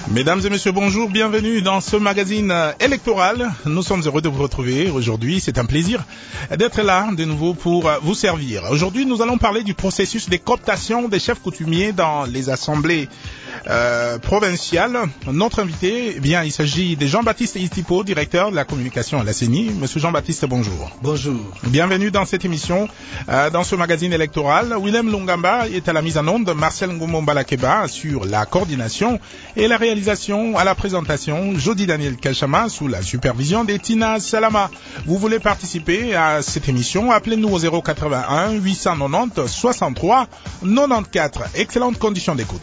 Mesdames et messieurs, bonjour, bienvenue dans ce magazine électoral. Nous sommes heureux de vous retrouver aujourd'hui. C'est un plaisir d'être là de nouveau pour vous servir. Aujourd'hui, nous allons parler du processus de cooptation des chefs coutumiers dans les assemblées provinciales. Notre invité, eh bien, il s'agit de Jean-Baptiste Itipo, directeur de la communication à la CENI. Monsieur Jean-Baptiste, bonjour. Bonjour. Bienvenue dans cette émission, dans ce magazine électoral. Willem Lungamba est à la mise en onde, Marcel Ngumombalakeba sur la coordination et la réalisation à la présentation, Jody Daniel Kachama sous la supervision d'Etina Salama. Vous voulez participer à cette émission, appelez-nous au 081 890 63 94. Excellentes conditions d'écoute.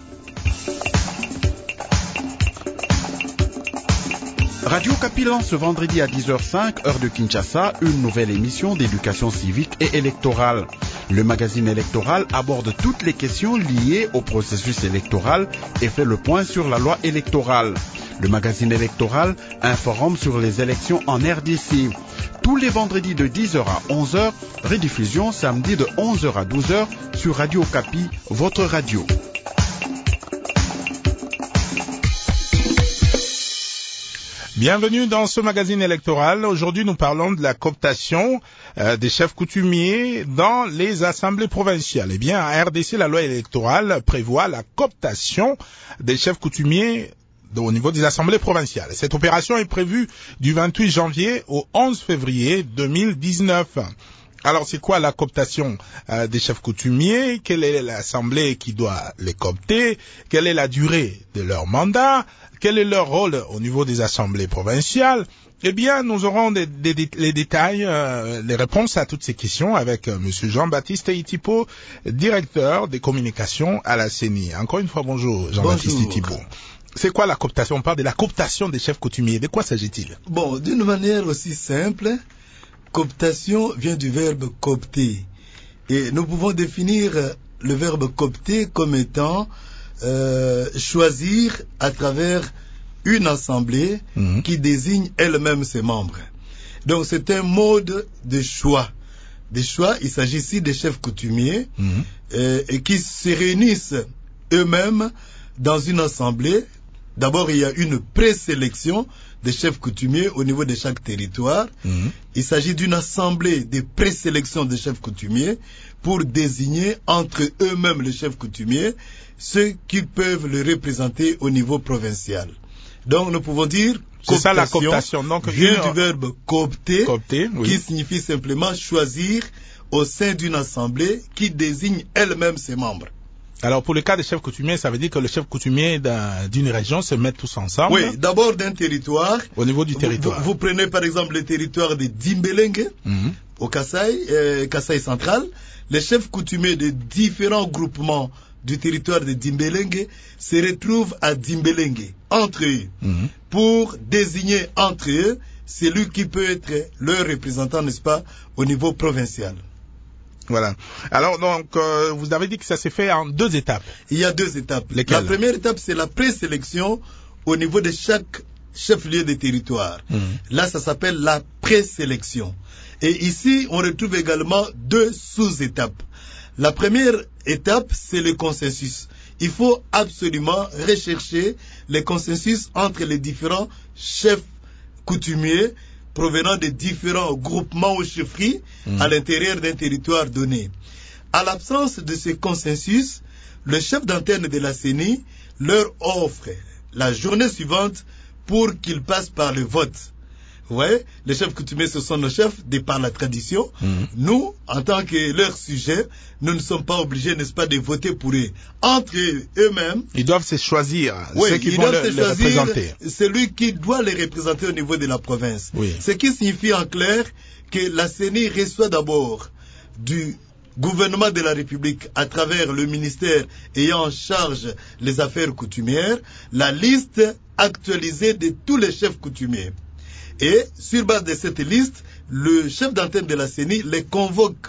Radio Capillan ce vendredi à 10h05, heure de Kinshasa, une nouvelle émission d'éducation civique et électorale. Le magazine électoral aborde toutes les questions liées au processus électoral et fait le point sur la loi électorale. Le magazine électoral informe sur les élections en RDC. Tous les vendredis de 10h à 11h, rediffusion samedi de 11h à 12h sur Radio Capi, votre radio. Bienvenue dans ce magazine électoral. Aujourd'hui, nous parlons de la cooptation des chefs coutumiers dans les assemblées provinciales. Eh bien, à RDC, la loi électorale prévoit la cooptation des chefs coutumiers au niveau des assemblées provinciales. Cette opération est prévue du 28 janvier au 11 février 2019. Alors, c'est quoi la cooptation des chefs coutumiers? Quelle est l'assemblée qui doit les coopter? Quelle est la durée de leur mandat? Quel est leur rôle au niveau des assemblées provinciales? Eh bien, nous aurons les détails, les réponses à toutes ces questions avec Monsieur Jean-Baptiste Itipo, directeur des communications à la CENI. Encore une fois, bonjour Jean-Baptiste Itipo. C'est quoi la cooptation? On parle de la cooptation des chefs coutumiers. De quoi s'agit-il? Bon, d'une manière aussi simple, cooptation vient du verbe coopter. Et nous pouvons définir le verbe coopter comme étant choisir à travers une assemblée qui désigne elle-même ses membres. Donc c'est un mode de choix. Des choix, il s'agit ici des chefs coutumiers et qui se réunissent eux-mêmes dans une assemblée. D'abord, il y a une présélection des chefs coutumiers au niveau de chaque territoire. Il s'agit d'une assemblée de présélection des chefs coutumiers pour désigner entre eux-mêmes les chefs coutumiers ceux qui peuvent le représenter au niveau provincial. Donc, nous pouvons dire c'est ça la cooptation. Donc, vient du verbe coopter, oui, qui signifie simplement choisir au sein d'une assemblée qui désigne elle-même ses membres. Alors, pour le cas des chefs coutumiers, ça veut dire que les chefs coutumiers d'une région se mettent tous ensemble. Oui, d'abord d'un territoire. Au niveau du territoire. Vous prenez par exemple le territoire de Dimbelenge, au Kasaï, Kasaï central. Les chefs coutumiers de différents groupements du territoire de Dimbelenge se retrouvent à Dimbelenge, entre eux, pour désigner entre eux celui qui peut être leur représentant, n'est-ce pas, au niveau provincial. Voilà. Alors, donc, vous avez dit que ça s'est fait en 2 étapes. Il y a 2 étapes. Lesquelles? La première étape, c'est la présélection au niveau de chaque chef-lieu de territoire. Là, ça s'appelle la présélection. Et ici, on retrouve également 2 sous-étapes. La première étape, c'est le consensus. Il faut absolument rechercher le consensus entre les différents chefs coutumiers provenant de différents groupements ou chefferies à l'intérieur d'un territoire donné. À l'absence de ce consensus, le chef d'antenne de la CENI leur offre la journée suivante pour qu'ils passent par le vote. Ouais, les chefs coutumiers, ce sont nos chefs, de par la tradition. Nous, en tant que leur sujet, nous ne sommes pas obligés, n'est-ce pas, de voter pour eux. Entre eux-mêmes, ils doivent se choisir ceux qui vont les représenter. Celui qui doit les représenter au niveau de la province. Oui. Ce qui signifie en clair que la CENI reçoit d'abord du gouvernement de la République à travers le ministère ayant en charge les affaires coutumières, la liste actualisée de tous les chefs coutumiers. Et sur base de cette liste, le chef d'antenne de la CENI les convoque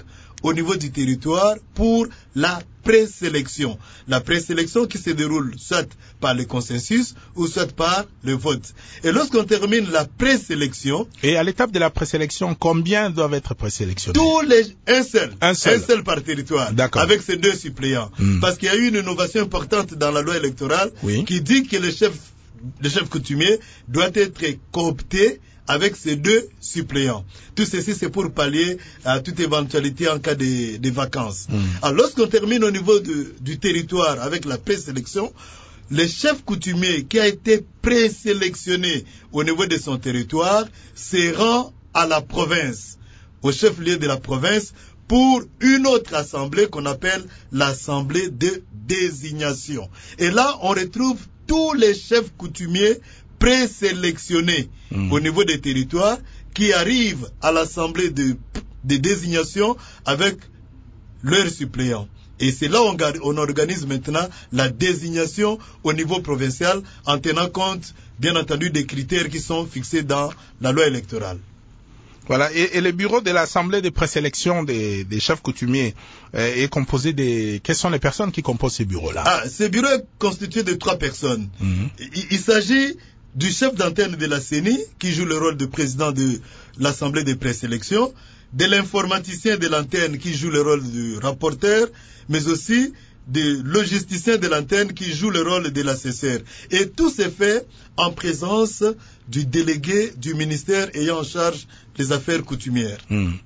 au niveau du territoire pour la présélection. La présélection qui se déroule soit par le consensus ou soit par le vote. Et lorsqu'on termine la présélection... Et à l'étape de la présélection, combien doivent être présélectionnés? Un seul par territoire, avec ses 2 suppléants. Parce qu'il y a eu une innovation importante dans la loi électorale qui dit que le chef coutumier doit être coopté avec ses 2 suppléants. Tout ceci, c'est pour pallier à toute éventualité en cas de vacances. Alors, lorsqu'on termine au niveau du territoire avec la présélection, le chef coutumier qui a été présélectionné au niveau de son territoire se rend à la province, au chef-lieu de la province, pour une autre assemblée qu'on appelle l'assemblée de désignation. Et là, on retrouve tous les chefs coutumiers présélectionnés au niveau des territoires qui arrivent à l'assemblée de désignation avec leurs suppléants. Et c'est là on organise maintenant la désignation au niveau provincial en tenant compte, bien entendu, des critères qui sont fixés dans la loi électorale. Voilà, et le bureau de l'assemblée de présélection des chefs coutumiers est composé quelles sont les personnes qui composent ce bureau-là? Ce bureau est constitué de 3 personnes. Il s'agit du chef d'antenne de la CENI, qui joue le rôle de président de l'assemblée de présélection, de l'informaticien de l'antenne, qui joue le rôle de rapporteur, mais aussi de logisticien de l'antenne, qui joue le rôle de l'assesseur. Et tout se fait en présence du délégué du ministère ayant en charge les affaires coutumières.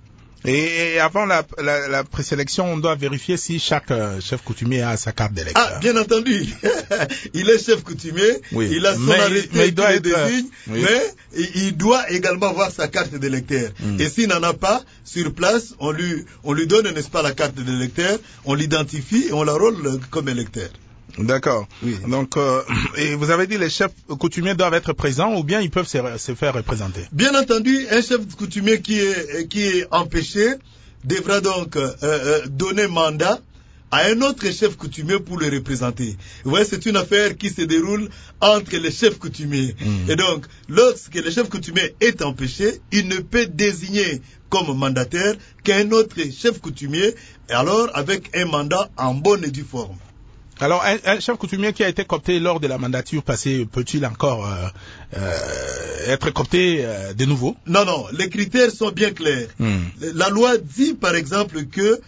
Et avant la présélection, on doit vérifier si chaque chef coutumier a sa carte d'électeur. Bien entendu. Il est chef coutumier, il a son arrêté qui le désigne, mais il doit également avoir sa carte d'électeur. Et s'il n'en a pas, sur place, on lui donne, n'est-ce pas, la carte d'électeur, on l'identifie et on la rôle comme électeur. D'accord. Donc, et vous avez dit les chefs coutumiers doivent être présents ou bien ils peuvent se faire représenter? Bien entendu, un chef coutumier qui est empêché devra donc donner mandat à un autre chef coutumier pour le représenter. Vous voyez, c'est une affaire qui se déroule entre les chefs coutumiers. Et donc, lorsque le chef coutumier est empêché, il ne peut désigner comme mandataire qu'un autre chef coutumier, et alors avec un mandat en bonne et due forme. Alors, un chef coutumier qui a été coopté lors de la mandature passée, peut-il encore être coopté de nouveau? Non, les critères sont bien clairs. La loi dit, par exemple, que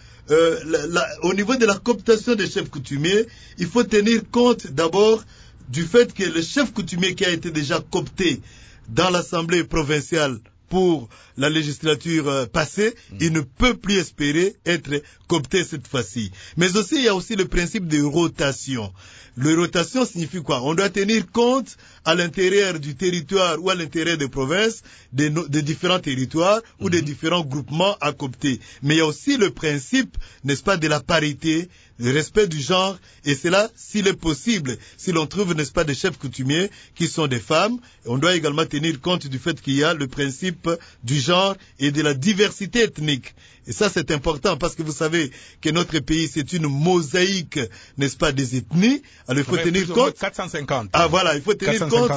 au niveau de la cooptation des chefs coutumiers, il faut tenir compte d'abord du fait que le chef coutumier qui a été déjà coopté dans l'Assemblée provinciale pour la législature passée, il ne peut plus espérer être coopté cette fois-ci. Mais aussi, il y a aussi le principe de rotation. Le rotation signifie quoi? On doit tenir compte à l'intérieur du territoire ou à l'intérieur des provinces, des différents territoires ou des différents groupements à coopter. Mais il y a aussi le principe, n'est-ce pas, de la parité, le respect du genre, et c'est là, s'il est possible, si l'on trouve, n'est-ce pas, des chefs coutumiers qui sont des femmes, on doit également tenir compte du fait qu'il y a le principe du genre et de la diversité ethnique. Et ça, c'est important parce que vous savez que notre pays, c'est une mosaïque, n'est-ce pas, des ethnies. Alors, il faut tenir compte. 450. Voilà, il faut tenir compte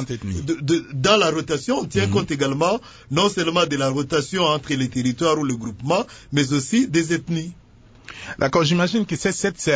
dans la rotation. On tient compte également, non seulement de la rotation entre les territoires ou le groupement, mais aussi des ethnies. D'accord, j'imagine que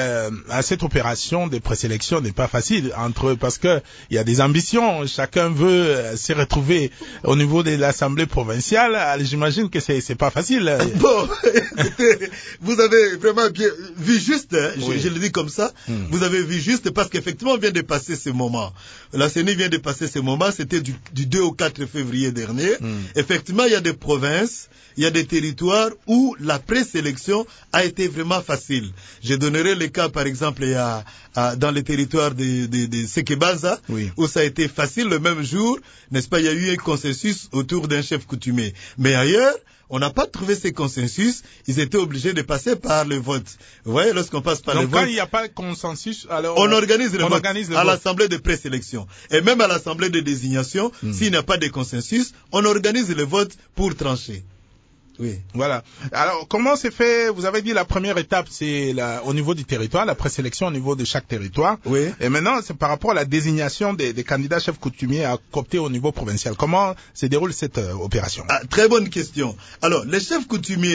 cette opération de présélection n'est pas facile parce que il y a des ambitions, chacun veut se retrouver au niveau de l'Assemblée provinciale. Alors, j'imagine que c'est pas facile. Bon, écoutez, vous avez vraiment bien vu juste, je le dis comme ça, vous avez vu juste parce qu'effectivement on vient de passer ce moment. La CENI vient de passer ce moment, c'était du 2 au 4 février dernier. Effectivement, il y a des provinces, il y a des territoires où la présélection a été vraiment facile. Je donnerai le cas, par exemple, dans les territoires de Sekebanza, où ça a été facile le même jour, n'est-ce pas, il y a eu un consensus autour d'un chef coutumier. Mais ailleurs, on n'a pas trouvé ce consensus, ils étaient obligés de passer par le vote. Vous voyez, lorsqu'on passe par le vote... Donc quand il n'y a pas de consensus, alors... On organise le vote à l'Assemblée de présélection. Et même à l'Assemblée de désignation, s'il n'y a pas de consensus, on organise le vote pour trancher. Oui. Voilà. Alors, comment c'est fait? Vous avez dit la première étape, c'est au niveau du territoire, la présélection au niveau de chaque territoire. Oui. Et maintenant, c'est par rapport à la désignation des candidats chefs coutumiers à coopter au niveau provincial. Comment se déroule cette opération? Très bonne question. Alors, les chefs coutumiers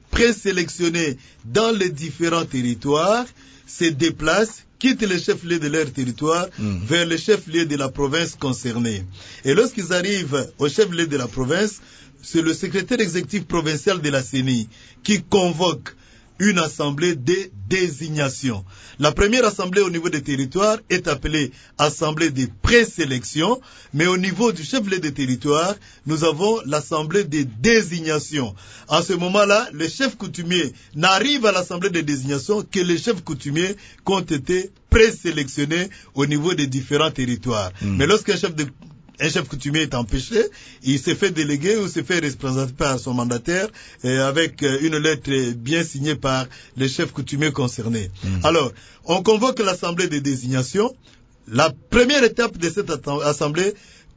présélectionnés dans les différents territoires se déplacent, quittent les chefs-lieux de leur territoire vers les chefs-lieux de la province concernée. Et lorsqu'ils arrivent au chef-lieu de la province, c'est le secrétaire exécutif provincial de la CENI qui convoque une assemblée de désignation. La première assemblée au niveau des territoires est appelée assemblée de présélection, mais au niveau du chef-lieu des territoires, nous avons l'assemblée de désignation. En ce moment-là, les chefs coutumiers n'arrivent à l'assemblée de désignation que les chefs coutumiers qui ont été présélectionnés au niveau des différents territoires. Mais lorsqu'un chef coutumier est empêché, il se fait déléguer ou se fait représenter par son mandataire avec une lettre bien signée par les chefs coutumiers concernés. Alors, on convoque l'assemblée de désignation. La première étape de cette assemblée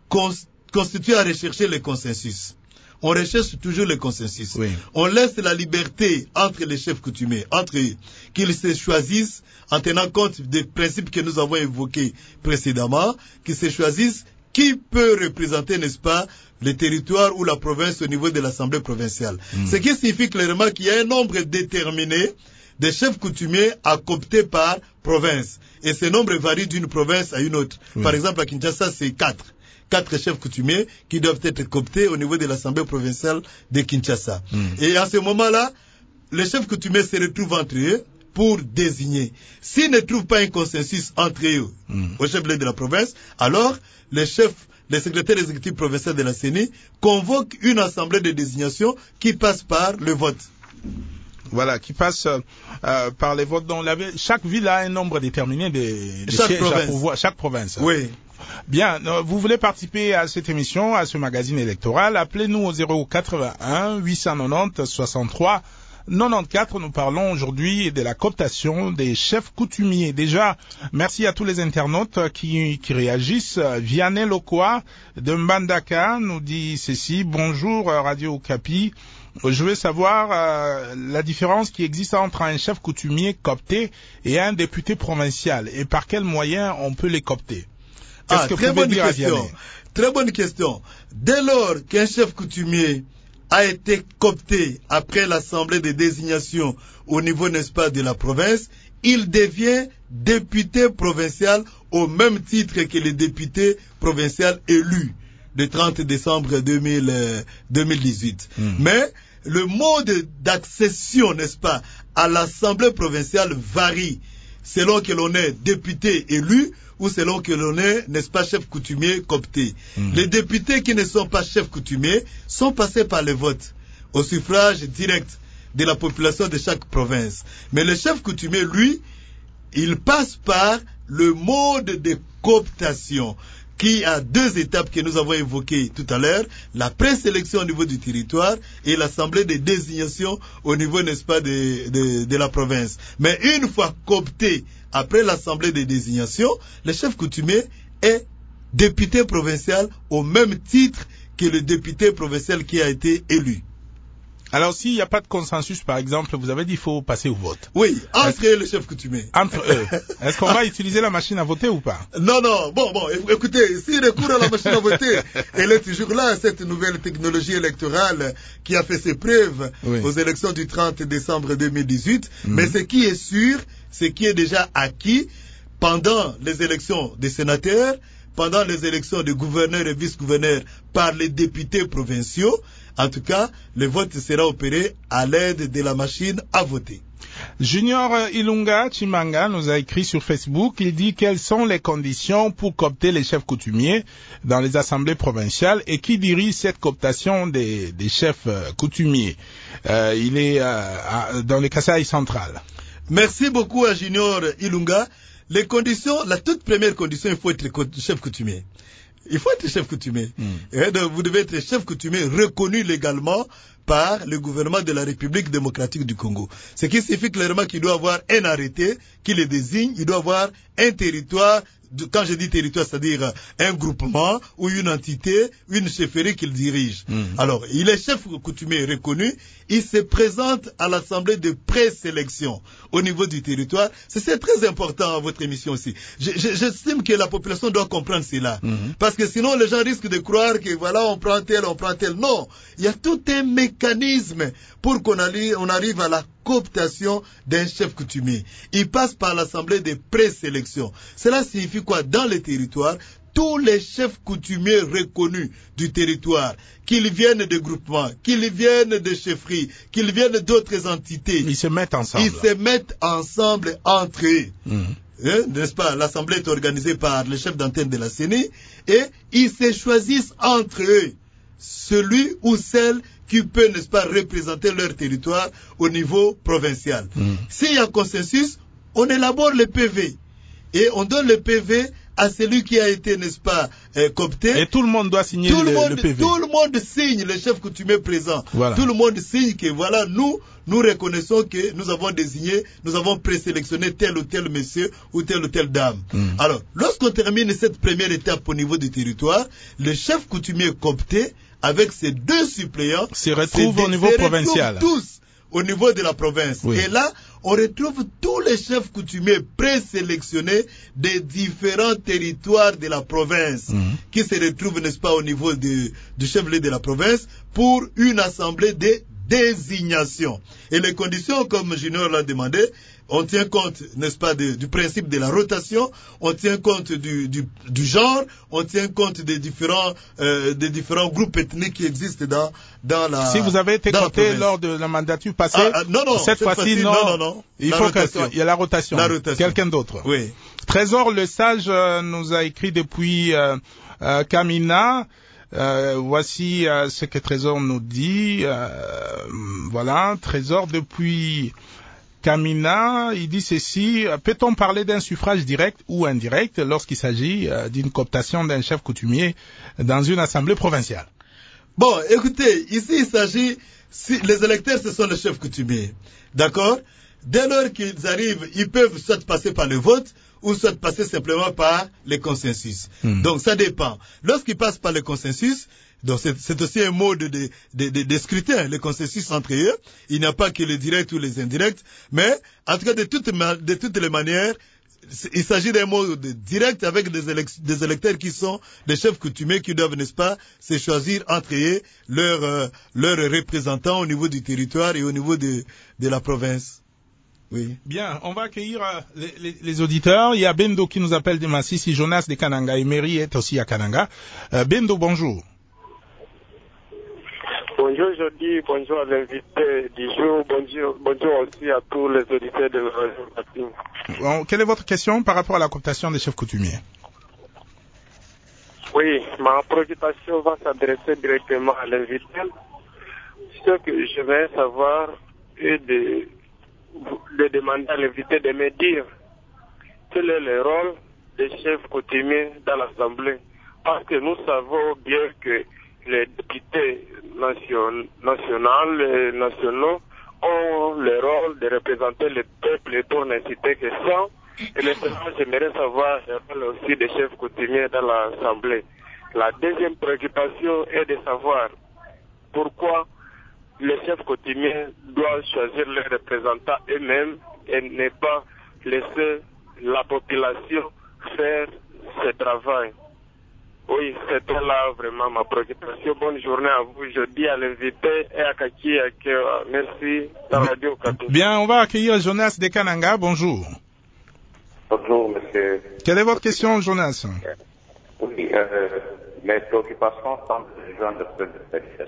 constitue à rechercher le consensus. On recherche toujours le consensus. Oui. On laisse la liberté entre les chefs coutumiers, entre eux, qu'ils se choisissent en tenant compte des principes que nous avons évoqués précédemment, qu'ils se choisissent qui peut représenter, n'est-ce pas, le territoire ou la province au niveau de l'Assemblée provinciale. Ce qui signifie clairement qu'il y a un nombre déterminé de chefs coutumiers à coopter par province. Et ce nombre varie d'une province à une autre. Par exemple, à Kinshasa, c'est 4 chefs coutumiers qui doivent être cooptés au niveau de l'Assemblée provinciale de Kinshasa. Et à ce moment-là, les chefs coutumiers se retrouvent entre eux pour désigner. S'ils ne trouvent pas un consensus entre eux au chef-lieu de la province, alors les secrétaires exécutifs provinciaux de la CENI convoquent une assemblée de désignation qui passe par le vote. Voilà, qui passe par les votes. Donc, chaque ville a un nombre déterminé de sièges à pouvoir, chaque province. Oui. Bien, vous voulez participer à cette émission, à ce magazine électoral, appelez-nous au 081 890 63 94, nous parlons aujourd'hui de la cooptation des chefs coutumiers. Déjà, merci à tous les internautes qui réagissent. Vianney Lokoa de Mbandaka nous dit ceci. Bonjour Radio Okapi. Je veux savoir la différence qui existe entre un chef coutumier coopté et un député provincial et par quels moyens on peut les coopter. Qu'est-ce que très bonne question. Très bonne question. Dès lors qu'un chef coutumier a été coopté après l'assemblée de désignation au niveau, n'est-ce pas, de la province, il devient député provincial au même titre que les députés provinciaux élus le 30 décembre 2018. Mais le mode d'accession, n'est-ce pas, à l'assemblée provinciale varie selon que l'on est député élu ou selon que l'on est, n'est-ce pas, chef coutumier coopté. Les députés qui ne sont pas chefs coutumiers sont passés par le vote au suffrage direct de la population de chaque province. Mais le chef coutumier, lui, il passe par le mode de cooptation qui a 2 étapes que nous avons évoquées tout à l'heure, la présélection au niveau du territoire et l'assemblée de désignation au niveau, n'est-ce pas, de la province. Mais une fois coopté après l'assemblée de désignation, le chef coutumier est député provincial au même titre que le député provincial qui a été élu. Alors, s'il n'y a pas de consensus, par exemple, vous avez dit qu'il faut passer au vote. Oui, entre eux, le chef coutumier. Entre eux. Est-ce qu'on va utiliser la machine à voter ou pas? Non, bon, écoutez, s'il recourt à la machine à voter, elle est toujours là, cette nouvelle technologie électorale qui a fait ses preuves aux élections du 30 décembre 2018. Mais ce qui est sûr, ce qui est déjà acquis pendant les élections des sénateurs, pendant les élections de gouverneurs et vice-gouverneurs par les députés provinciaux, en tout cas, le vote sera opéré à l'aide de la machine à voter. Junior Ilunga Chimanga nous a écrit sur Facebook, il dit quelles sont les conditions pour coopter les chefs coutumiers dans les assemblées provinciales et qui dirige cette cooptation des chefs coutumiers. Il est dans le Kasaï central. Merci beaucoup à Junior Ilunga. Les conditions, la toute première condition, il faut être chef coutumier. Il faut être chef coutumier. Et donc, vous devez être chef coutumier reconnu légalement par le gouvernement de la République démocratique du Congo. Ce qui signifie clairement qu'il doit avoir un arrêté qui le désigne, il doit avoir un territoire quand je dis territoire, c'est-à-dire un groupement ou une entité, une chefferie qu'il dirige. Alors, il est chef coutumier reconnu, il se présente à l'assemblée de présélection au niveau du territoire. C'est très important à votre émission aussi. J'estime que la population doit comprendre cela. Parce que sinon, les gens risquent de croire que voilà, on prend tel. Non, il y a tout un mécanisme pour qu'on arrive à la cooptation d'un chef coutumier. Il passe par l'assemblée de présélection. Cela signifie quoi? Dans les territoires, tous les chefs coutumiers reconnus du territoire, qu'ils viennent de groupements, qu'ils viennent de chefferies, qu'ils viennent d'autres entités, ils se mettent ensemble. Ils se mettent ensemble entre eux. N'est-ce pas? L'assemblée est organisée par le chef d'antenne de la CENI et ils se choisissent entre eux celui ou celle qui peut, n'est-ce pas, représenter leur territoire au niveau provincial. S'il y a consensus, on élabore le PV et on donne le PV à celui qui a été, n'est-ce pas, coopté. Et tout le monde doit signer le PV. Tout le monde signe, le chef coutumier présent. Voilà. Tout le monde signe que voilà, nous reconnaissons que nous avons désigné, nous avons présélectionné tel ou tel monsieur ou telle dame. Alors, lorsqu'on termine cette première étape au niveau du territoire, le chef coutumier coopté, avec ses deux suppléants, se retrouvent au niveau provincial. Tous au niveau de la province. Oui. Et là, on retrouve tous les chefs coutumiers présélectionnés des différents territoires de la province qui se retrouvent, n'est-ce pas, au niveau du chef-lieu de la province pour une assemblée de désignation. Et les conditions, comme Junior l'a demandé, on tient compte, n'est-ce pas, du principe de la rotation, on tient compte du genre, on tient compte des différents groupes ethniques qui existent dans la. Si vous avez été compté lors de la mandature passée, non, cette fois-ci, non. Il faut qu'il y ait la rotation. Quelqu'un d'autre. Oui. Trésor Le Sage nous a écrit depuis Kamina. Voici ce que Trésor nous dit. Voilà, Trésor depuis Kamina, il dit ceci: peut-on parler d'un suffrage direct ou indirect lorsqu'il s'agit d'une cooptation d'un chef coutumier dans une assemblée provinciale? Bon, écoutez, ici il s'agit, les électeurs ce sont les chefs coutumiers, d'accord? Dès lors qu'ils arrivent, ils peuvent soit passer par le vote ou soit passer simplement par le consensus. Donc ça dépend. Lorsqu'ils passent par le consensus, donc c'est aussi un mode de scrutin, le consensus entre eux. Il n'y a pas que les directs ou les indirects, mais en tout cas de toutes les manières, il s'agit d'un mode direct avec des électeurs qui sont des chefs coutumiers qui doivent, n'est-ce pas, se choisir entre eux leurs représentants au niveau du territoire et au niveau de la province. Oui. Bien, on va accueillir les auditeurs. Il y a Bendo qui nous appelle de Massissi, Jonas de Kananga et Mary est aussi à Kananga. Bendo, bonjour. Bonjour Jody, bonjour à l'invité du jour, bonjour aussi à tous les auditeurs de la radio. Bon, quelle est votre question par rapport à la cooptation des chefs coutumiers? Oui, ma préoccupation va s'adresser directement à l'invité. Ce que je vais savoir est de demander à l'invité de me dire quel est le rôle des chefs coutumiers dans l'Assemblée. Parce que nous savons bien que les députés nationaux ont le rôle de représenter le peuple pour n'inciter que ça. Et maintenant, j'aimerais savoir le rôle aussi des chefs coutumiers dans l'Assemblée. La deuxième préoccupation est de savoir pourquoi les chefs coutumiers doivent choisir leurs représentants eux-mêmes et ne pas laisser la population faire ce travail. Oui, c'était là vraiment ma préoccupation. Bonne journée à vous. Je dis à l'invité et à Kaki. Merci. Radio Kaki. Bien, on va accueillir Jonas de Kananga. Bonjour. Bonjour, monsieur. Quelle est votre question, Jonas? Oui, mes préoccupations semblent rejoindre celles de cette.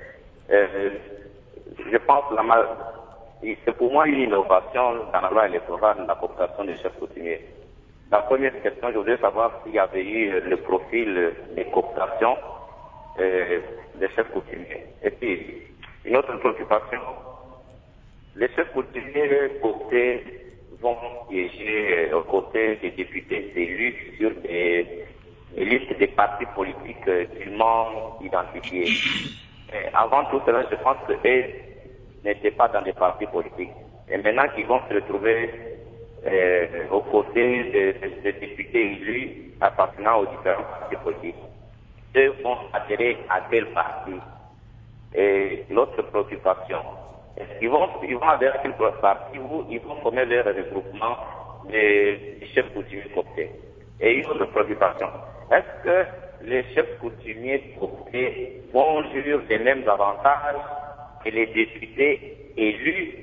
Je pense que c'est pour moi une innovation dans la loi électorale de la cooptation des chefs coutumiers. La première question, je voudrais savoir s'il y avait eu le profil des cooptations des chefs coutumiers. Et puis, une autre préoccupation, les chefs coutumiers cooptés vont siéger aux côtés des députés élus sur des listes des partis politiques dûment identifiés. Mais avant tout cela, je pense qu'eux n'étaient pas dans des partis politiques. Et maintenant qu'ils vont se retrouver aux côtés des députés élus appartenant aux différents partis politiques. Eux vont adhérer à quel parti? Et l'autre préoccupation, est-ce qu'ils vont adhérer à quel parti ou ils vont former leur regroupement des chefs coutumiers coptés? Et une autre préoccupation, est-ce que les chefs coutumiers coptés vont jouir des mêmes avantages que les députés élus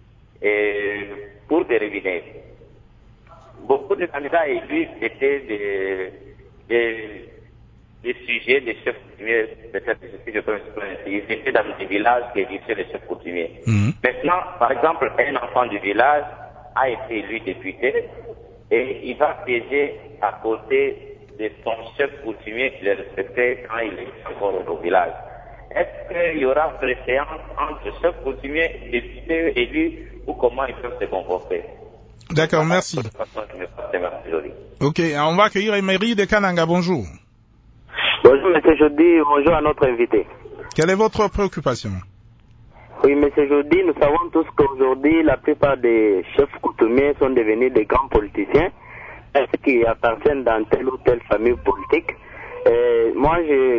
pour des robinets? Beaucoup de candidats élus étaient des sujets des chefs coutumiers, peut-être si je peux m'exprimer, ils étaient dans des villages qui élissaient les chefs coutumiers. Maintenant, par exemple, un enfant du village a été élu député et il va siéger à côté de son chef coutumier qui le respectait quand il est encore au village. Est-ce qu'il y aura préséance entre chefs coutumiers, députés, élus, ou comment ils peuvent se comporter? D'accord, merci. Ok, on va accueillir Emery de Kananga, bonjour. Bonjour, M. Jody, bonjour à notre invité. Quelle est votre préoccupation? Oui, M. Jody, nous savons tous qu'aujourd'hui, la plupart des chefs coutumiers sont devenus des grands politiciens, qui appartiennent dans telle ou telle famille politique. Moi,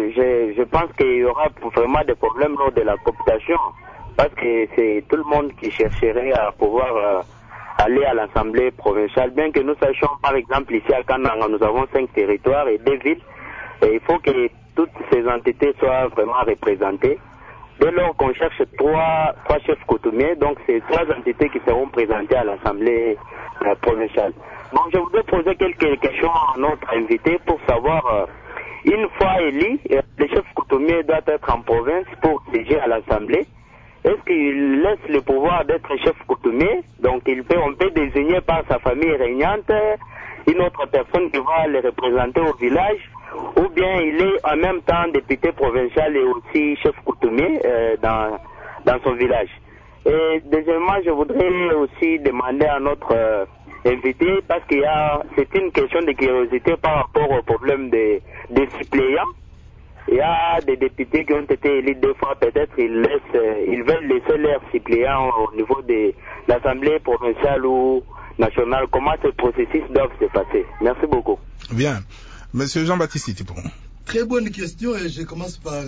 je pense qu'il y aura vraiment des problèmes lors de la cooptation, parce que c'est tout le monde qui chercherait à pouvoir aller à l'Assemblée provinciale, bien que nous sachions, par exemple, ici à Kananga, nous avons 5 territoires et 2 villes, et il faut que toutes ces entités soient vraiment représentées. Dès lors qu'on cherche trois chefs coutumiers, donc c'est 3 entités qui seront présentées à l'Assemblée provinciale. Bon, je voudrais poser quelques questions à notre invité pour savoir, une fois élu, le chef coutumier doit être en province pour siéger à l'Assemblée. Est-ce qu'il laisse le pouvoir d'être chef coutumier? Donc on peut désigner par sa famille régnante une autre personne qui va le représenter au village, ou bien il est en même temps député provincial et aussi chef coutumier dans son village. Et deuxièmement, je voudrais aussi demander à notre invité, parce c'est une question de curiosité par rapport au problème des suppléants. Il y a des députés qui ont été élus 2 fois, peut-être ils veulent laisser leurs suppléants au niveau de l'Assemblée provinciale ou nationale. Comment ce processus doit se passer? Merci beaucoup. Bien. Monsieur Jean-Baptiste Itipon. Très bonne question et je commence par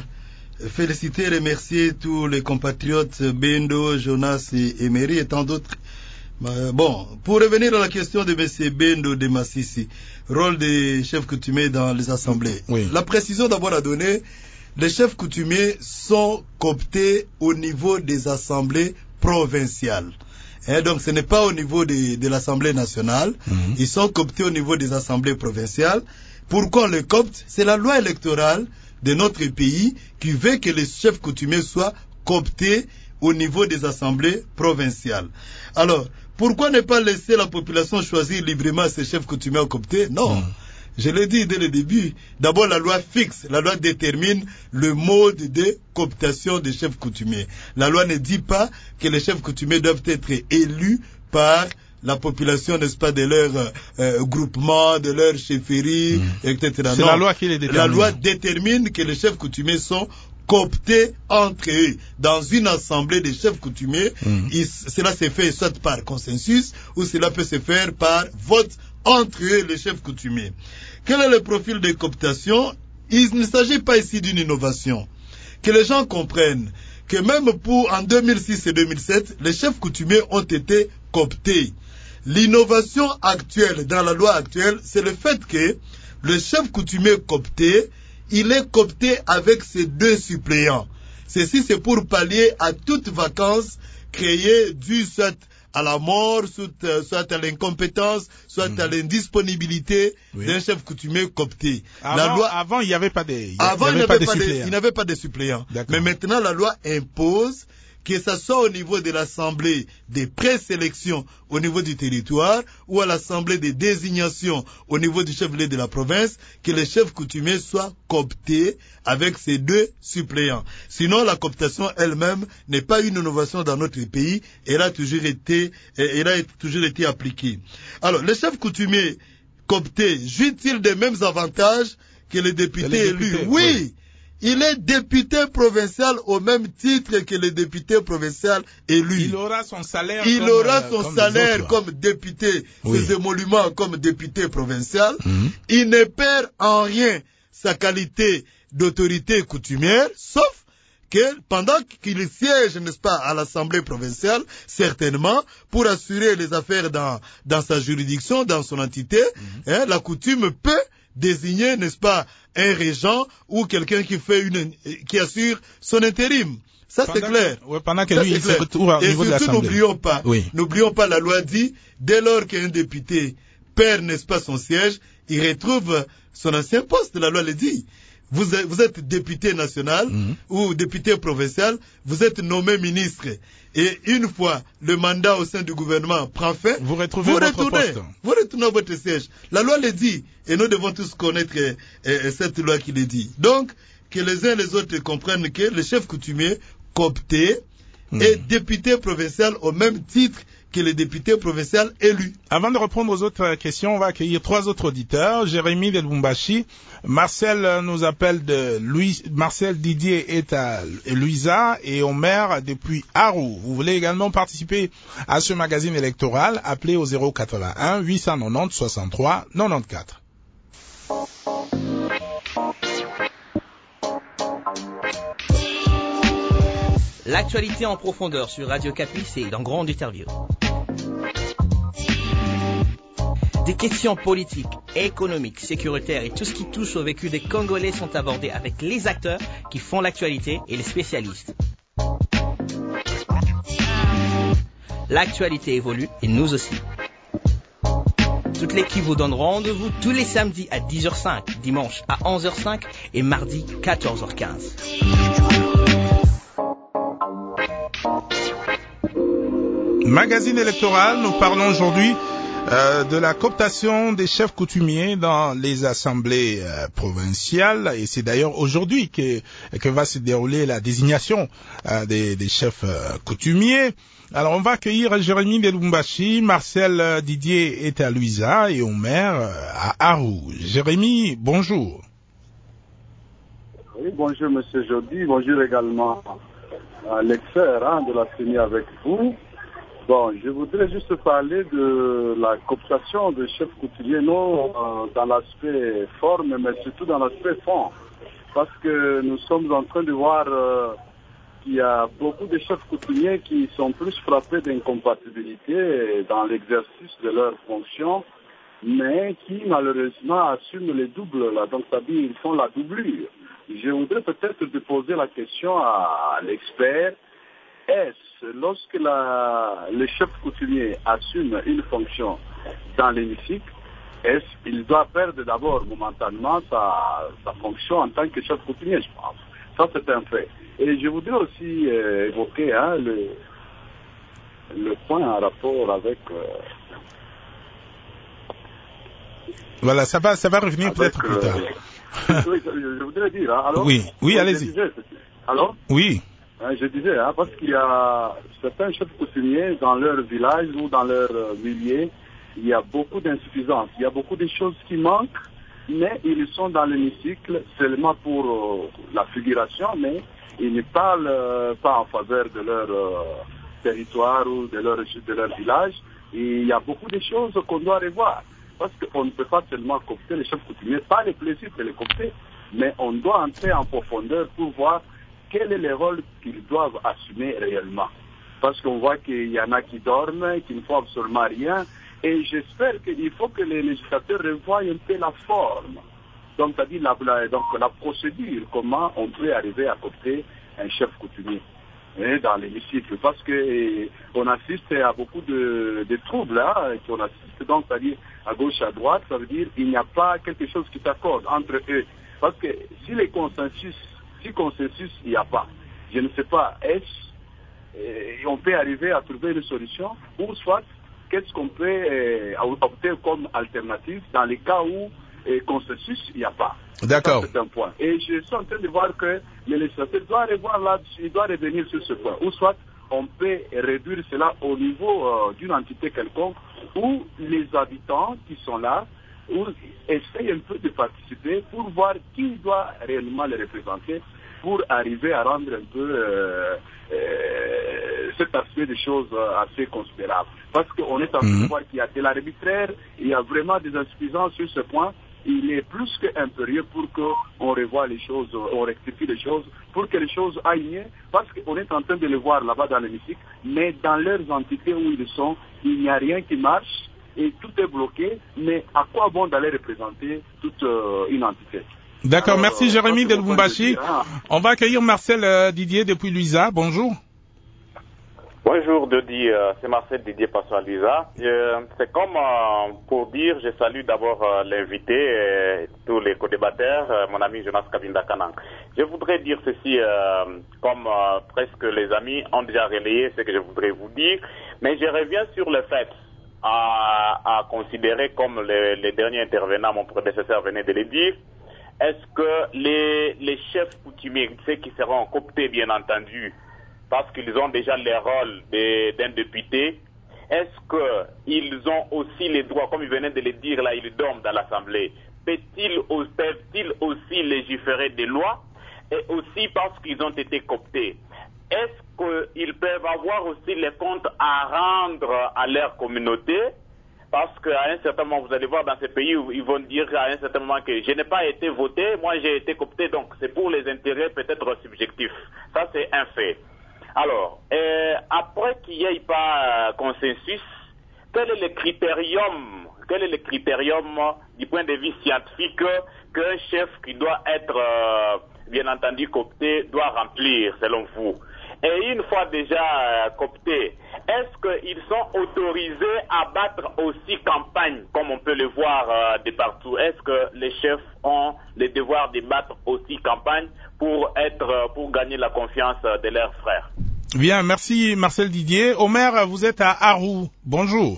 féliciter et remercier tous les compatriotes Bendo, Jonas et Emery et tant d'autres. Bon, pour revenir à la question de M. Bendo de Massissi, rôle des chefs coutumiers dans les assemblées. Oui. La précision d'abord à donner, les chefs coutumiers sont cooptés au niveau des assemblées provinciales. Donc ce n'est pas au niveau de l'Assemblée nationale, ils sont cooptés au niveau des assemblées provinciales. Pourquoi on les copte? C'est la loi électorale de notre pays qui veut que les chefs coutumiers soient cooptés au niveau des assemblées provinciales. Alors, pourquoi ne pas laisser la population choisir librement ses chefs coutumiers cooptés? Non. Je l'ai dit dès le début. D'abord, la loi fixe, la loi détermine le mode de cooptation des chefs coutumiers. La loi ne dit pas que les chefs coutumiers doivent être élus par la population, n'est-ce pas, de leur groupement, de leur chefferie, etc. C'est la loi qui les détermine. La loi détermine que les chefs coutumiers sont cooptés entre eux dans une assemblée des chefs coutumiers. Cela se fait soit par consensus ou cela peut se faire par vote entre eux, les chefs coutumiers. Quel est le profil de cooptation? Il ne s'agit pas ici d'une innovation. Que les gens comprennent que même en 2006 et 2007, les chefs coutumiers ont été cooptés. L'innovation actuelle, dans la loi actuelle, c'est le fait que le chef coutumier coopté, il est coopté avec ses 2 suppléants. Ceci, c'est pour pallier à toute vacance créée due soit à la mort, soit à l'incompétence, soit à l'indisponibilité d'un chef coutumier coopté. Avant, il n'y avait pas de suppléants. Il n'y avait pas de suppléants. Mais maintenant, la loi impose que ce soit au niveau de l'assemblée des présélections au niveau du territoire ou à l'assemblée des désignations au niveau du chef-lieu de la province, que les chefs coutumiers soient cooptés avec ces 2 suppléants. Sinon, la cooptation elle-même n'est pas une innovation dans notre pays, elle a toujours été appliquée. Alors, les chefs coutumiers cooptés jouent-ils des mêmes avantages que les députés élus? Oui. il est député provincial au même titre que le député provincial élu. Il aura son salaire comme député, ses émoluments comme député provincial. Il ne perd en rien sa qualité d'autorité coutumière, sauf que pendant qu'il siège, n'est-ce pas, à l'Assemblée provinciale, certainement, pour assurer les affaires dans sa juridiction, dans son entité, la coutume peut désigner, n'est-ce pas, un régent ou quelqu'un qui assure son intérim. Ça, c'est clair. Pendant que lui, il se retrouve au niveau de l'Assemblée. N'oublions pas, la loi dit, dès lors qu'un député perd, n'est-ce pas, son siège, il retrouve son ancien poste. La loi le dit. Vous êtes député national ou député provincial, vous êtes nommé ministre. Et une fois le mandat au sein du gouvernement prend fin, vous retournez à votre siège. La loi le dit. Et nous devons tous connaître cette loi qui le dit. Donc, que les uns et les autres comprennent que le chef coutumier coopté est député provincial au même titre que le député provincial élu. Avant de répondre aux autres questions, on va accueillir 3 autres auditeurs. Jérémy de Lubumbashi. Marcel nous appelle Marcel Didier est à Louisa et Omer depuis Arou. Vous voulez également participer à ce magazine électoral? Appelez au 081 890 63 94. L'actualité en profondeur sur Radio Capi, c'est dans Grande Interview. Des questions politiques, économiques, sécuritaires et tout ce qui touche au vécu des Congolais sont abordés avec les acteurs qui font l'actualité et les spécialistes. L'actualité évolue et nous aussi. Toute l'équipe vous donne rendez-vous tous les samedis à 10h05, dimanche à 11h05 et mardi 14h15. Magazine électoral, nous parlons aujourd'hui de la cooptation des chefs coutumiers dans les assemblées provinciales, et c'est d'ailleurs aujourd'hui que va se dérouler la désignation des chefs coutumiers. Alors on va accueillir Jérémy de Lubumbashi, Marcel Didier est à Louisa et Omer à Arou. Jérémy, bonjour. Oui, bonjour Monsieur Jody, bonjour également à l'expert de la CENI avec vous. Bon, je voudrais juste parler de la cooptation des chefs coutumiers, non dans l'aspect forme, mais surtout dans l'aspect fond. Parce que nous sommes en train de voir qu'il y a beaucoup de chefs coutumiers qui sont plus frappés d'incompatibilité dans l'exercice de leurs fonctions, mais qui malheureusement assument les doubles, là. Donc, c'est-à-dire ils font la doublure. Je voudrais peut-être te poser la question à l'expert. Est-ce, lorsque le chef coutumier assume une fonction dans l'hémicycle, est-ce qu'il doit perdre d'abord momentanément sa fonction en tant que chef coutumier, je pense. Ça, c'est un fait. Et je voudrais aussi évoquer le point en rapport avec... Voilà, ça va revenir peut-être plus tard. Oui, je voudrais dire... alors, oui, allez-y. Alors? Oui. Je disais, parce qu'il y a certains chefs coutumiers dans leur village ou dans leur millier, il y a beaucoup d'insuffisances, il y a beaucoup de choses qui manquent, mais ils sont dans l'hémicycle seulement pour la figuration, mais ils ne parlent pas en faveur de leur territoire ou de leur village. Et il y a beaucoup de choses qu'on doit revoir, parce qu'on ne peut pas seulement coopter les chefs coutumiers, pas le plaisir de les coopter, mais on doit entrer en profondeur pour voir quel est le rôle qu'ils doivent assumer réellement. Parce qu'on voit qu'il y en a qui dorment, qui ne font absolument rien. Et j'espère qu'il faut que les législateurs revoient un peu la forme. Donc, c'est-à-dire la procédure, comment on peut arriver à coopter un chef coutumier dans l'hémicycle. Parce qu'on assiste à beaucoup de troubles, qu'on assiste donc, c'est-à-dire à gauche, à droite, ça veut dire qu'il n'y a pas quelque chose qui s'accorde entre eux. Parce que si consensus il n'y a pas, je ne sais pas, on peut arriver à trouver une solution, ou soit, qu'est-ce qu'on peut opter comme alternative dans les cas où consensus il n'y a pas. D'accord. Ça, c'est un point. Et je suis en train de voir que le législateur doit revoir là-dessus, il doit revenir sur ce point. Ou soit, on peut réduire cela au niveau d'une entité quelconque où les habitants qui sont là ou essayent un peu de participer pour voir qui doit réellement les représenter, pour arriver à rendre un peu cet aspect des choses assez considérable. Parce qu'on est en train de voir qu'il y a de l'arbitraire, il y a vraiment des insuffisances sur ce point. Il est plus qu'impérieux pour qu'on revoie les choses, on rectifie les choses, pour que les choses aillent mieux, parce qu'on est en train de les voir là-bas dans l'hémicycle, mais dans leurs entités où ils sont, il n'y a rien qui marche et tout est bloqué, mais à quoi bon d'aller représenter toute une entité? D'accord, merci Jérémy de Lubumbashi. On va accueillir Marcel Didier depuis Luisa. Bonjour. Bonjour Dodi, c'est Marcel Didier Passois Luisa. C'est comme pour dire, je salue d'abord l'invité et tous les co-débatteurs, mon ami Jonas Kabinda Kanang. Je voudrais dire ceci, comme presque les amis ont déjà relayé ce que je voudrais vous dire, mais je reviens sur le fait à considérer, comme les derniers intervenants, mon prédécesseur venait de le dire, est-ce que les chefs coutumiers, ceux qui seront cooptés bien entendu, parce qu'ils ont déjà le rôle d'un député, est-ce qu'ils ont aussi les droits, comme il venait de le dire là, ils dorment dans l'Assemblée, peuvent-ils aussi légiférer des lois, et aussi parce qu'ils ont été cooptés? Est-ce qu'ils peuvent avoir aussi les comptes à rendre à leur communauté? Parce qu'à un certain moment, vous allez voir dans ces pays où ils vont dire à un certain moment que je n'ai pas été voté, moi j'ai été coopté, donc c'est pour les intérêts peut-être subjectifs. Ça c'est un fait. Alors, après qu'il n'y ait pas consensus, quel est le critérium du point de vue scientifique qu'un chef qui doit être bien entendu coopté doit remplir selon vous? Et une fois déjà cooptés, est-ce qu'ils sont autorisés à battre aussi campagne, comme on peut le voir de partout? Est-ce que les chefs ont le devoir de battre aussi campagne pour gagner la confiance de leurs frères? Bien, merci Marcel Didier. Omer, vous êtes à Arou. Bonjour.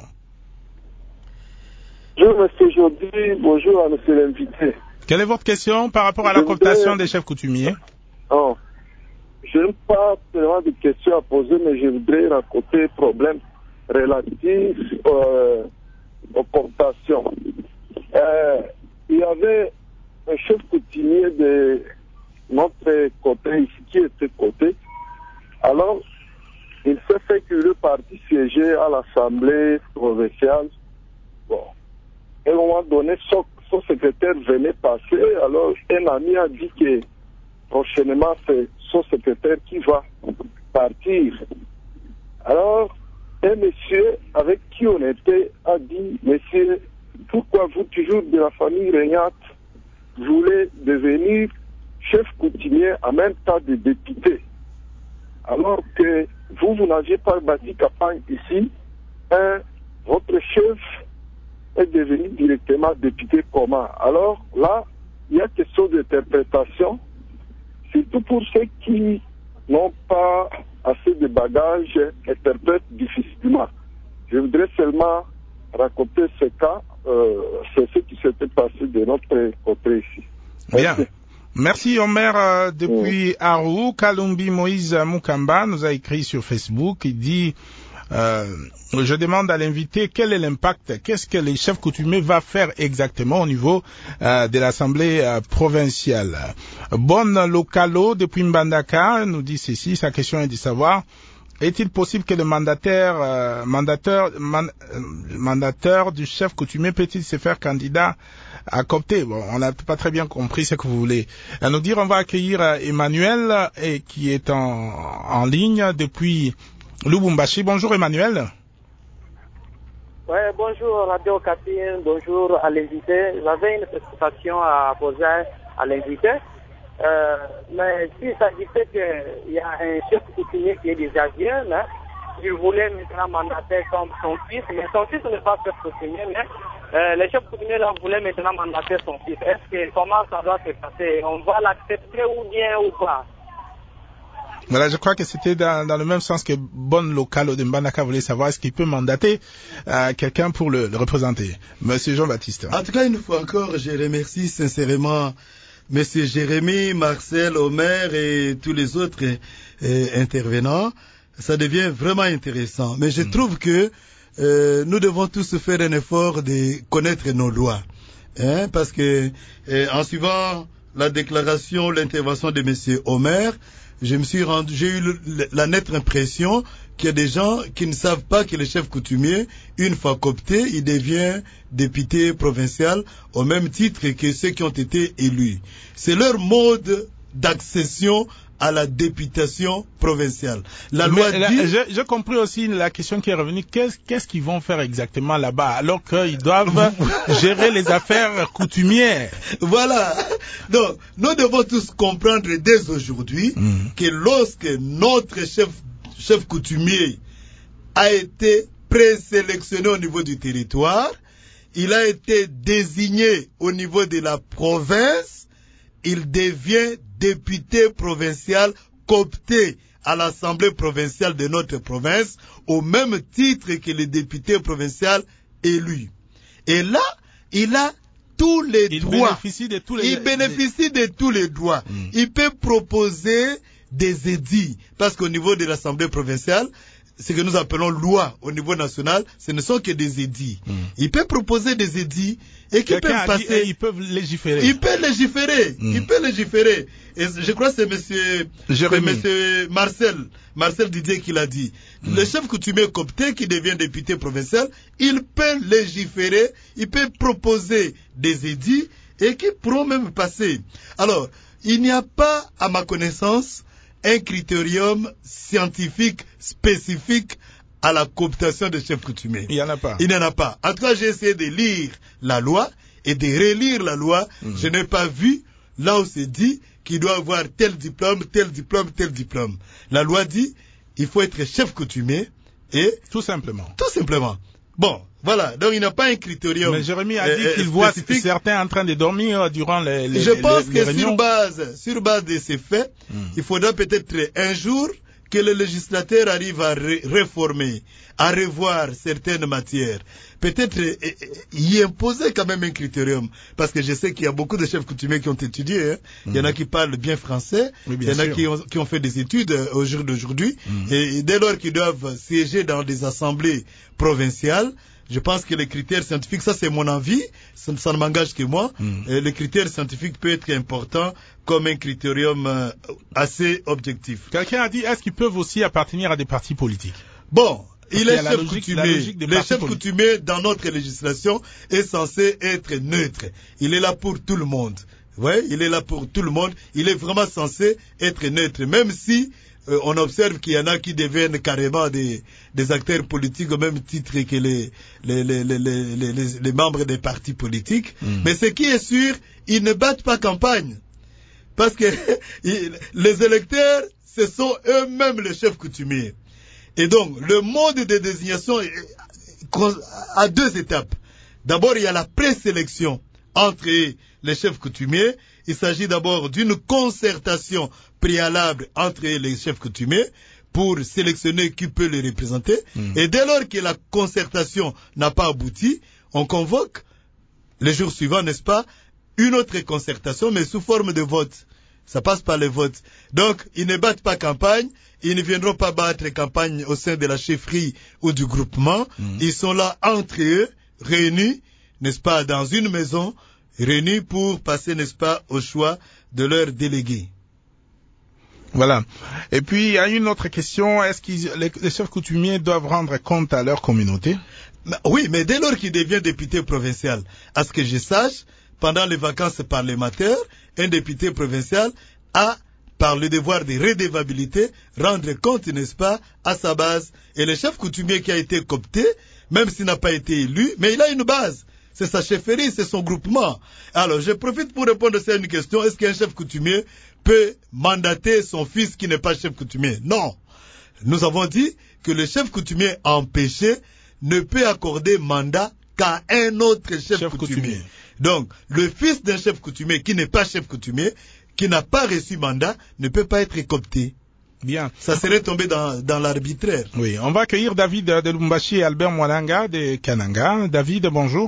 Bonjour monsieur Jody, bonjour à monsieur l'invité. Quelle est votre question par rapport à la cooptation des chefs coutumiers? Je n'ai pas tellement de questions à poser, mais je voudrais raconter un problème relatif aux cooptations. Il y avait un chef coutumier de notre côté ici qui était coté. Alors, il s'est fait que le parti siégeait à l'Assemblée provinciale. Bon. Et à un moment donné, son secrétaire venait passer. Alors, un ami a dit que prochainement, c'est son secrétaire qui va partir. Alors, un monsieur avec qui on était a dit, monsieur, pourquoi vous, toujours de la famille régnante, voulez devenir chef coutumier en même temps de député? Alors que vous n'aviez pas bâti campagne ici, votre chef est devenu directement député commun. Alors là, il y a question d'interprétation, surtout pour ceux qui n'ont pas assez de bagages, interprètent difficilement. Je voudrais seulement raconter ce cas, c'est ce qui s'était passé de notre côté ici. Bien. Merci Omer depuis Arou. Kalumbi Moïse Mukamba nous a écrit sur Facebook, il dit je demande à l'invité quel est l'impact, qu'est-ce que les chefs coutumiers vont faire exactement au niveau de l'Assemblée provinciale. Bonne Localo depuis Mbandaka nous dit ceci, sa question est de savoir, est-il possible que le mandateur du chef coutumier peut-il se faire candidat à coopter? Bon, on n'a pas très bien compris ce que vous voulez nous dire. On va accueillir Emmanuel qui est en ligne depuis Lubumbashi. Bonjour Emmanuel. Ouais, bonjour Radio Capine, bonjour à l'invité. J'avais une présentation à poser à l'invité. Mais s'il s'agissait qu'il y a un chef coutumier qui est déjà jeune, il voulait maintenant mandater comme son fils, mais son fils n'est pas chef coutumier, mais le chef coutumier là voulait maintenant mandater son fils. Comment ça doit se passer? On va l'accepter ou bien ou pas? Voilà, je crois que c'était dans le même sens que Bonne Localo de Mbandaka voulait savoir est-ce qu'il peut mandater quelqu'un pour le représenter. Monsieur Jean-Baptiste. En tout cas, une fois encore, je remercie sincèrement Monsieur Jérémy, Marcel, Omer et tous les autres intervenants. Ça devient vraiment intéressant. Mais je trouve que nous devons tous faire un effort de connaître nos lois. parce que en suivant la déclaration, l'intervention de M. Omer, j'ai eu la nette impression qu'il y a des gens qui ne savent pas que le chef coutumier, une fois coopté, il devient député provincial au même titre que ceux qui ont été élus. C'est leur mode d'accession à la députation provinciale. La loi dit... J'ai compris aussi la question qui est revenue. Qu'est-ce qu'ils vont faire exactement là-bas alors qu'ils doivent gérer les affaires coutumières? Voilà. Donc, nous devons tous comprendre dès aujourd'hui que lorsque notre chef coutumier a été présélectionné au niveau du territoire, il a été désigné au niveau de la province, il devient député provincial coopté à l'Assemblée provinciale de notre province au même titre que les députés provinciaux élus. Et là, il a tous les droits. Il bénéficie de tous les droits. Il peut proposer des édits, parce qu'au niveau de l'Assemblée provinciale, ce que nous appelons loi au niveau national, ce ne sont que des édits. Il peut proposer des édits et qui peuvent passer. Ils peuvent légiférer. Il peut légiférer. Il peut légiférer. Et je crois que c'est monsieur Marcel Didier qui l'a dit. Le chef coutumier coopté qui devient député provincial, il peut légiférer, il peut proposer des édits et qui pourront même passer. Alors, il n'y a pas, à ma connaissance, un critérium scientifique spécifique à la cooptation des chefs coutumiers. Il n'y en a pas. Il n'y en a pas. En tout cas, j'ai essayé de lire la loi et de relire la loi. Je n'ai pas vu là où c'est dit qu'il doit avoir tel diplôme, tel diplôme, tel diplôme. La loi dit il faut être chef coutumier et... Tout simplement. Tout simplement. Bon, voilà. Donc, il n'y a pas un critérium. Mais Jérémy a dit qu'il voit certains en train de dormir durant les Je pense que réunions. sur base de ces faits, il faudra peut-être un jour que le législateur arrive à réformer, à revoir certaines matières. Peut-être y imposer quand même un critérium. Parce que je sais qu'il y a beaucoup de chefs coutumiers qui ont étudié. Il y en a qui parlent bien français. Il y en a qui ont fait des études au jour d'aujourd'hui. Et dès lors qu'ils doivent siéger dans des assemblées provinciales, je pense que les critères scientifiques, ça c'est mon avis, ça ne m'engage que moi, le critère scientifique peut être important comme un critérium assez objectif. Quelqu'un a dit, est-ce qu'ils peuvent aussi appartenir à des partis politiques? Bon, il est chef coutumier. Le chef coutumier dans notre législation est censé être neutre. Il est là pour tout le monde. Ouais, il est là pour tout le monde. Il est vraiment censé être neutre, même si on observe qu'il y en a qui deviennent carrément des acteurs politiques au même titre que les membres des partis politiques. Mais ce qui est sûr, ils ne battent pas campagne. Parce que les électeurs, ce sont eux-mêmes les chefs coutumiers. Et donc, le mode de désignation a deux étapes. D'abord, il y a la présélection entre les chefs coutumiers. Il s'agit d'abord d'une concertation préalable entre les chefs coutumiers pour sélectionner qui peut les représenter. Et dès lors que la concertation n'a pas abouti, on convoque le jour suivant, n'est-ce pas, une autre concertation, mais sous forme de vote. Ça passe par les votes. Donc, ils ne battent pas campagne, ils ne viendront pas battre campagne au sein de la chefferie ou du groupement. Ils sont là entre eux, réunis, n'est-ce pas, dans une maison, réunis pour passer, n'est-ce pas, au choix de leurs délégués. Voilà. Et puis, il y a une autre question. Est-ce que les chefs coutumiers doivent rendre compte à leur communauté? Oui, mais dès lors qu'il devient député provincial, à ce que je sache, pendant les vacances parlementaires, un député provincial a, par le devoir de redevabilité, rendre compte, n'est-ce pas, à sa base. Et le chef coutumier qui a été coopté, même s'il n'a pas été élu, mais il a une base. C'est sa chefferie, c'est son groupement. Alors, je profite pour répondre à une question. Est-ce qu'un chef coutumier peut mandater son fils qui n'est pas chef coutumier? Non. Nous avons dit que le chef coutumier empêché ne peut accorder mandat qu'à un autre chef coutumier. Donc, le fils d'un chef coutumier qui n'est pas chef coutumier, qui n'a pas reçu mandat, ne peut pas être coopté. Bien. Ça serait tombé dans l'arbitraire. Oui, on va accueillir David de Lumbashi et Albert Mwalanga de Kananga. David, bonjour.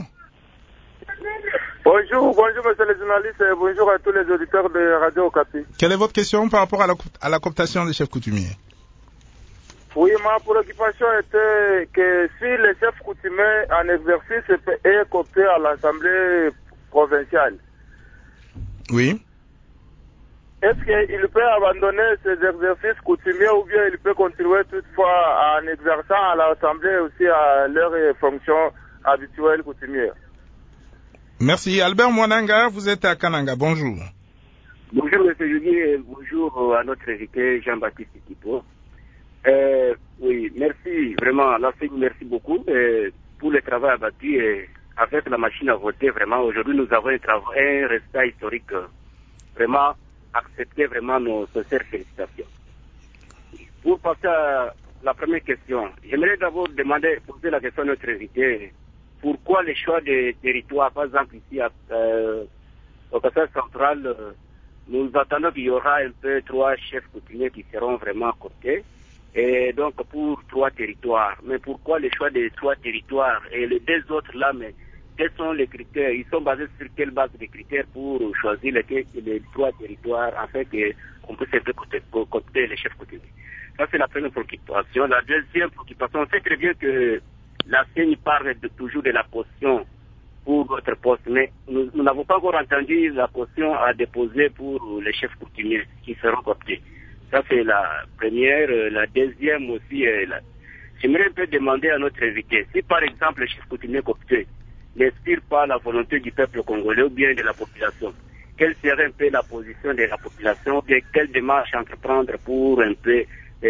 Bonjour monsieur le journaliste et bonjour à tous les auditeurs de Radio Okapi. Quelle est votre question par rapport à la cooptation des chefs coutumiers? Oui, ma préoccupation était que si les chefs coutumiers en exercice est coopté à l'Assemblée provincial. Oui. Est-ce qu'il peut abandonner ses exercices coutumiers ou bien il peut continuer toutefois en exerçant à l'Assemblée aussi à leurs fonctions habituelles coutumières? Merci. Albert Mwananga, vous êtes à Kananga. Bonjour. Bonjour, M. Joudi, et bonjour à notre invité Jean-Baptiste Tipo. Oui, merci, vraiment, merci beaucoup pour le travail abattu et avec la machine à voter. Vraiment, aujourd'hui, nous avons un résultat historique. Vraiment, accepter vraiment nos sincères félicitations. Pour passer à la première question, j'aimerais d'abord poser la question à notre invité. Pourquoi le choix des territoires, par exemple ici au Kassai central, nous attendons qu'il y aura un peu 3 chefs coutumiers qui seront vraiment cooptés, et donc pour 3 territoires. Mais pourquoi le choix des 3 territoires et les 2 autres là, mais quels sont les critères? Ils sont basés sur quelle base de critères pour choisir les 3 territoires afin qu'on puisse coopter les chefs coutumiers? Ça, c'est la première préoccupation. La deuxième préoccupation, on sait très bien que la CENI parle toujours de la caution pour votre poste, mais nous n'avons pas encore entendu la caution à déposer pour les chefs coutumiers qui seront cooptés. Ça, c'est la première. La deuxième aussi, j'aimerais un peu demander à notre invité, si par exemple les chefs coutumiers cooptés n'inspirent pas la volonté du peuple congolais ou bien de la population, quelle serait un peu la position de la population, ou bien quelle démarche entreprendre pour un peu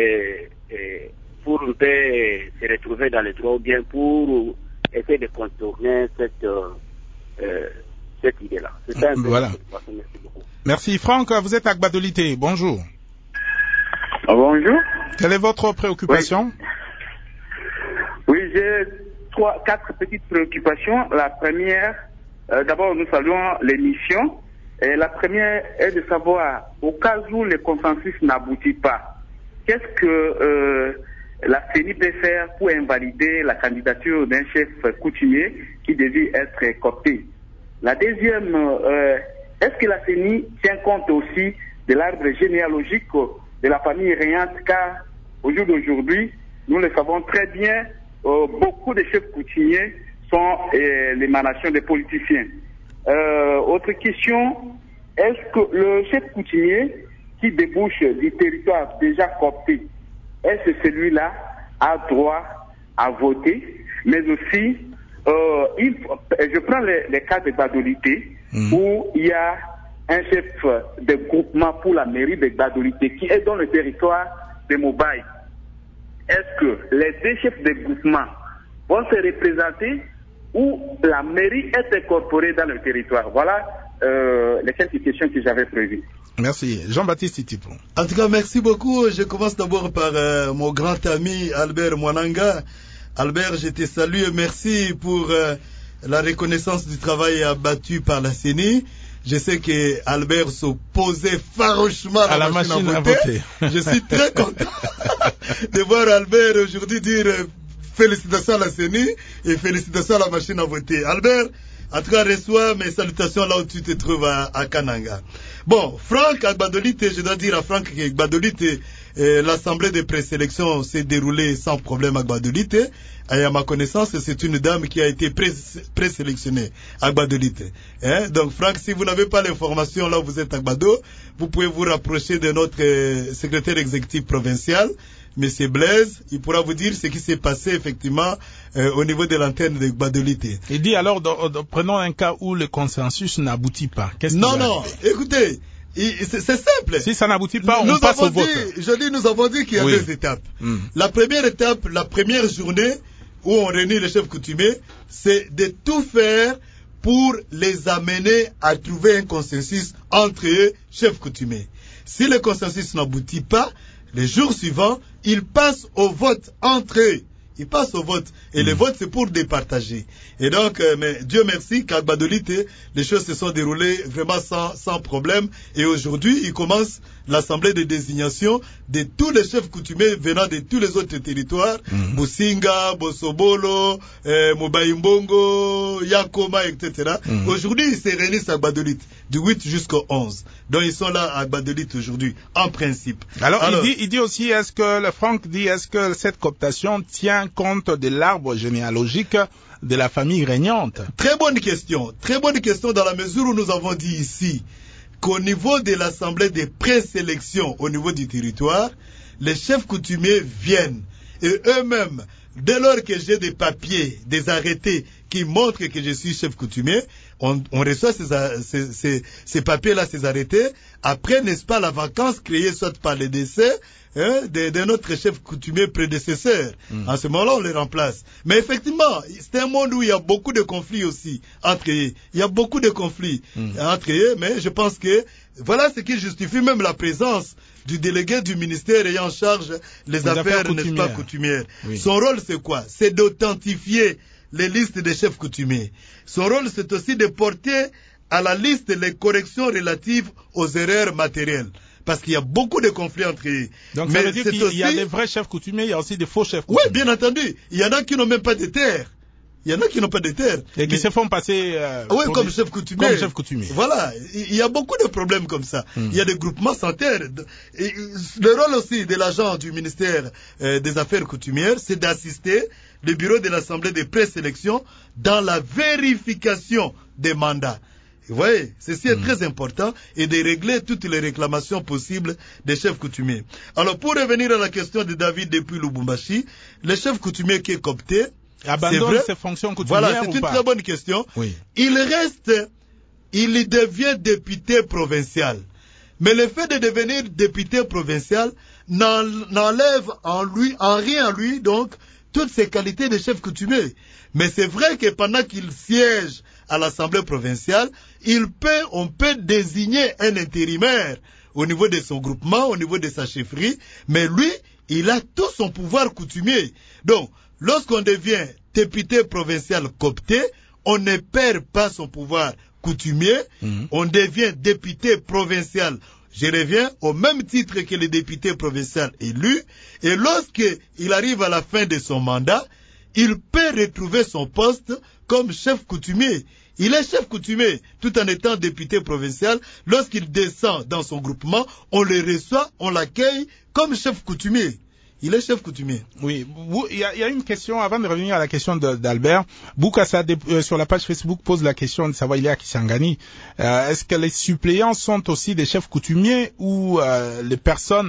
se retrouver dans les droits, ou bien pour essayer de contourner cette idée-là. C'est ça un peu. Voilà. Merci beaucoup. Merci. Franck, vous êtes à Gbadolité. Bonjour. Bonjour. Quelle est votre préoccupation? Oui, j'ai 4 petites préoccupations. La première, d'abord nous saluons l'émission. Et la première est de savoir, au cas où le consensus n'aboutit pas, qu'est-ce que la CENI peut faire pour invalider la candidature d'un chef coutumier qui devait être coopté? La deuxième, est-ce que la CENI tient compte aussi de l'arbre généalogique de la famille régnante, car au jour d'aujourd'hui, nous le savons très bien, beaucoup de chefs coutumiers sont l'émanation des politiciens. Autre question, est-ce que le chef coutumier qui débouche du territoire déjà coopté, est-ce que celui-là a droit à voter? Mais aussi, je prends les cas de Gbadolité, où il y a un chef de groupement pour la mairie de Gbadolité qui est dans le territoire de Mobaye. Est-ce que les 2 chefs de groupement vont se représenter ou la mairie est incorporée dans le territoire? Voilà les quelques questions que j'avais prévues. Merci. Jean-Baptiste Itipo. En tout cas, merci beaucoup. Je commence d'abord par mon grand ami Albert Mwananga. Albert, je te salue et merci pour la reconnaissance du travail abattu par la CENI. Je sais que Albert s'opposait farouchement à la machine à voter. Je suis très content de voir Albert aujourd'hui dire félicitations à la CENI et félicitations à la machine à voter. Albert, en tout cas, reçois mes salutations là où tu te trouves à Kananga. Bon, Franck, à Gbadolité, je dois dire à Franck que Gbadolité, l'assemblée de présélection s'est déroulée sans problème à Gbadolité. Et à ma connaissance, c'est une dame qui a été présélectionnée à Gbadolité. Donc, Franck, si vous n'avez pas l'information là où vous êtes à Gbado, vous pouvez vous rapprocher de notre secrétaire exécutif provincial, Monsieur Blaise. Il pourra vous dire ce qui s'est passé effectivement au niveau de l'antenne de Gbadolité. Il dit alors, prenons un cas où le consensus n'aboutit pas. Non, écoutez, c'est simple. Si ça n'aboutit pas, on passe au vote. Nous avons dit qu'il y a 2 étapes. La première étape, la première journée où on réunit les chefs coutumiers, c'est de tout faire pour les amener à trouver un consensus entre eux, chefs coutumiers. Si le consensus n'aboutit pas, les jours suivants, ils passent au vote entre eux. Ils passent au vote. Et le vote, c'est pour départager. Et donc, mais Dieu merci qu'à Gbadolité, les choses se sont déroulées vraiment sans problème. Et aujourd'hui, ils commencent l'assemblée de désignation de tous les chefs coutumiers venant de tous les autres territoires, Musinga, Bosobolo, Mobayimbongo, Yakoma, etc. Aujourd'hui, ils se réunissent à Gbadolit, du 8 jusqu'au 11. Donc ils sont là à Gbadolit aujourd'hui, en principe. Alors il dit aussi, Franck dit, est-ce que cette cooptation tient compte de l'arbre généalogique de la famille régnante? Très bonne question dans la mesure où nous avons dit ici qu'au niveau de l'assemblée des présélections au niveau du territoire, les chefs coutumiers viennent et eux-mêmes, dès lors que j'ai des papiers, des arrêtés qui montrent que je suis chef coutumier, on reçoit ces papiers-là, ces arrêtés. Après, n'est-ce pas, la vacance créée soit par le décès de notre chef coutumier prédécesseur. En ce moment-là, on les remplace. Mais effectivement, c'est un monde où il y a beaucoup de conflits aussi entre eux. Il y a beaucoup de conflits entre eux, mais je pense que voilà ce qui justifie même la présence du délégué du ministère ayant en charge les affaires n'est-ce pas, coutumières. Oui. Son rôle, c'est quoi? C'est d'authentifier les listes des chefs coutumiers. Son rôle, c'est aussi de porter à la liste les corrections relatives aux erreurs matérielles. Parce qu'il y a beaucoup de conflits entre eux. Donc ça veut dire qu'il y a des vrais chefs coutumiers, il y a aussi des faux chefs coutumiers. Oui, bien entendu. Il y en a qui n'ont même pas de terre. Et qui se font passer comme chef coutumier. Voilà, il y a beaucoup de problèmes comme ça. Il y a des groupements sans terre. Et le rôle aussi de l'agent du ministère des Affaires coutumières, c'est d'assister le bureau de l'Assemblée des présélections dans la vérification des mandats. Vous voyez, ceci est très important et de régler toutes les réclamations possibles des chefs coutumiers. Alors, pour revenir à la question de David depuis Lubumbashi, le chef coutumier qui est coopté, abandonne ses fonctions coutumières. Voilà, c'est une très bonne question. Oui. Il devient député provincial. Mais le fait de devenir député provincial n'enlève en rien en lui, donc, toutes ses qualités de chef coutumier. Mais c'est vrai que pendant qu'il siège à l'Assemblée provinciale, on peut désigner un intérimaire au niveau de son groupement, au niveau de sa chefferie, mais lui, il a tout son pouvoir coutumier. Donc, lorsqu'on devient député provincial coopté, on ne perd pas son pouvoir coutumier, on devient député provincial. Je reviens au même titre que le député provincial élu, et lorsqu'il arrive à la fin de son mandat, il peut retrouver son poste comme chef coutumier. Il est chef coutumier tout en étant député provincial. Lorsqu'il descend dans son groupement, on le reçoit, on l'accueille comme chef coutumier. Il est chef coutumier. Oui, il y a une question, avant de revenir à la question d'Albert. Boukassa, sur la page Facebook, pose la question de savoir, il est à Kisangani. Est-ce que les suppléants sont aussi des chefs coutumiers ou les personnes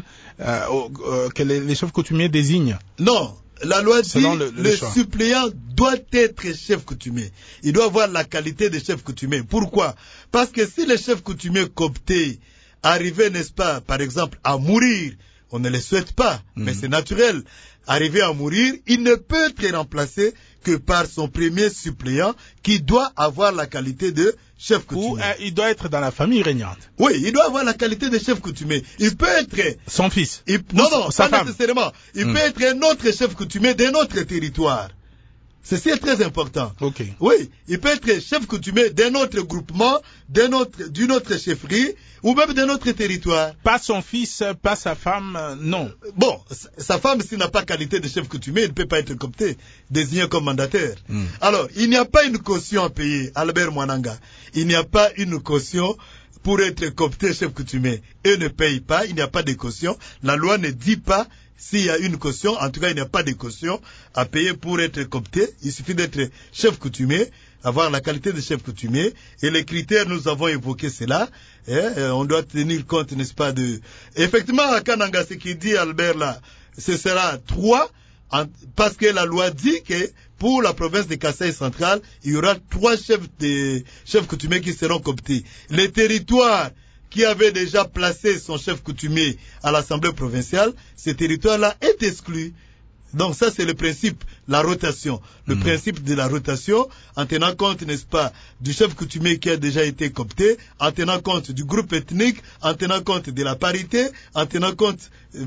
que les chefs coutumiers désignent? Non. La loi dit le suppléant doit être chef coutumier. Il doit avoir la qualité de chef coutumier. Pourquoi? Parce que si le chef coutumier coopté arrivait, n'est-ce pas, par exemple, à mourir, on ne le souhaite pas, mais c'est naturel. Arrivé à mourir, il ne peut être remplacé que par son premier suppléant qui doit avoir la qualité de chef coutumier. Ou il doit être dans la famille régnante. Oui, il doit avoir la qualité de chef coutumier. Il peut être... Son fils. Non, pas nécessairement. Il peut être un autre chef coutumier d'un autre territoire. Ceci est très important. Okay. Oui, il peut être chef coutumier d'un autre groupement, d'une autre chefferie, ou même d'un autre territoire. Pas son fils, pas sa femme, non. Bon, sa femme, s'il n'a pas qualité de chef coutumier, il ne peut pas être coopté, désigné comme mandataire. Alors, il n'y a pas une caution à payer, Albert Mwananga. Il n'y a pas une caution pour être coopté chef coutumier. Eux ne payent pas, il n'y a pas de caution. La loi ne dit pas s'il y a une caution, en tout cas, il n'y a pas de caution à payer pour être coopté. Il suffit d'être chef coutumier, avoir la qualité de chef coutumier. Et les critères, nous avons évoqué cela. On doit tenir compte, n'est-ce pas, de... Effectivement, à Kananga, ce qu'il dit Albert là, ce sera 3, parce que la loi dit que pour la province de Kasaï centrale, il y aura 3 chefs coutumiers qui seront cooptés. Les territoires qui avait déjà placé son chef coutumier à l'Assemblée provinciale, ce territoire-là est exclu. Donc ça, c'est le principe, la rotation. Le principe de la rotation, en tenant compte, n'est-ce pas, du chef coutumier qui a déjà été coopté, en tenant compte du groupe ethnique, en tenant compte de la parité, en tenant compte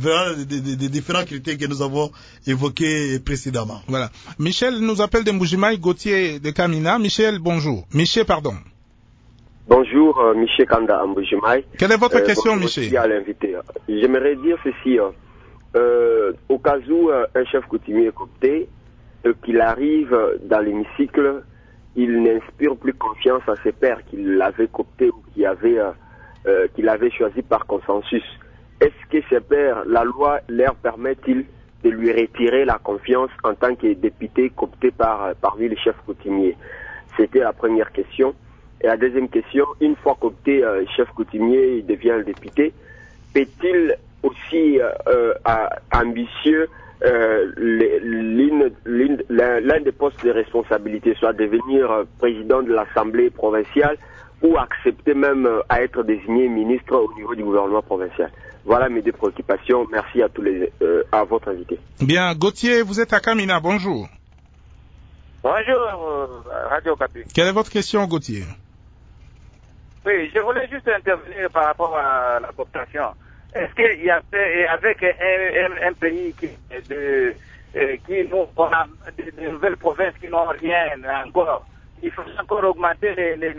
des différents critères que nous avons évoqués précédemment. Voilà. Michel nous appelle de Mbujimaï, Gauthier de Kamina. Michel, bonjour. Michel, pardon. Bonjour, Michel Kanda Ambojimai. Quelle est votre question, Michel? À l'invité. J'aimerais dire ceci. Au cas où un chef coutumier est coopté, qu'il arrive dans l'hémicycle, il n'inspire plus confiance à ses pairs qui l'avaient coopté ou qui l'avaient choisi par consensus. Est-ce que ces pairs, la loi leur permet-il de lui retirer la confiance en tant que député coopté parmi les chefs coutumiers? C'était la première question. Et la deuxième question, une fois coopté chef coutumier, il devient député, peut-il aussi ambitieux l'un des postes de responsabilité, soit devenir président de l'Assemblée provinciale ou accepter même à être désigné ministre au niveau du gouvernement provincial? Voilà mes deux préoccupations. Merci à à votre invité. Bien, Gauthier, vous êtes à Kamina, bonjour. Bonjour, Radio Capi. Quelle est votre question, Gauthier? Oui, je voulais juste intervenir par rapport à la cooptation. Est-ce qu'il y a avec un pays on a de nouvelles provinces qui n'ont rien encore, il faut encore augmenter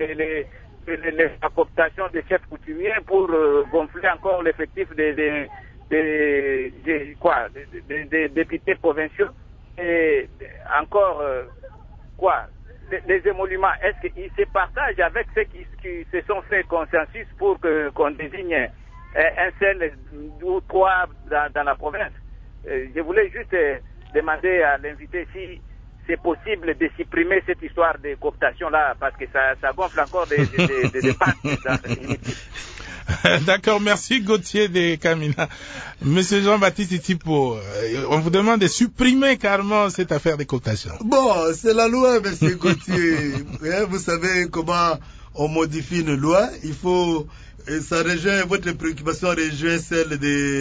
la cooptation des chefs coutumiers pour gonfler encore l'effectif des députés provinciaux et encore les émoluments, est-ce qu'ils se partagent avec ceux qui se sont fait consensus pour qu'on désigne un seul ou trois dans la province? Je voulais juste demander à l'invité si c'est possible de supprimer cette histoire de cooptation-là, parce que ça gonfle encore des débats. D'accord, merci Gauthier de Kamina. Monsieur Jean-Baptiste Tipo, on vous demande de supprimer carrément cette affaire de cooptation. Bon, c'est la loi, monsieur Gauthier. Vous savez comment on modifie une loi. Il faut, ça rejoint, votre préoccupation rejoint celle